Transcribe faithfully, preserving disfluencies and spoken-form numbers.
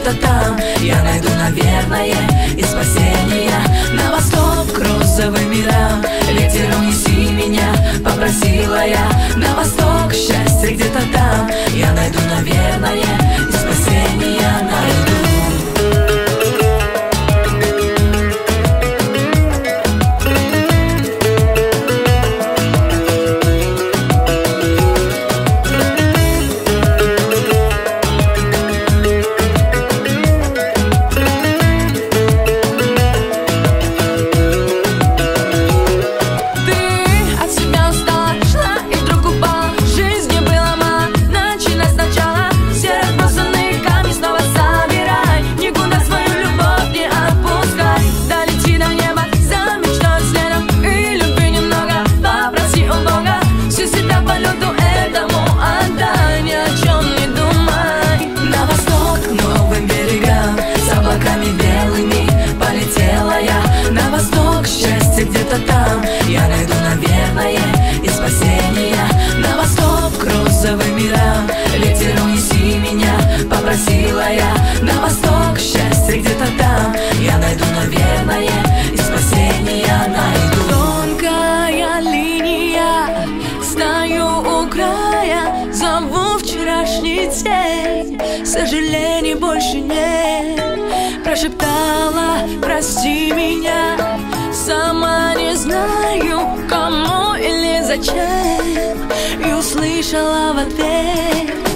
где-то там я найду, наверное, и спасение. На восток к розовым мирам, ветер унеси меня, попросила я. На восток счастье где-то там я найду, наверное, и спасение найду. Где-то там я найду, наверное, и спасение. На восток к розовым мирам, ветер унеси меня, попросила я. На восток счастье где-то там я найду, наверное, и спасение найду. Тонкая линия, стою у края, зову вчерашний день, сожалений больше нет. Прошептала, прости меня, сама не знаю, кому или зачем, и услышала в ответ: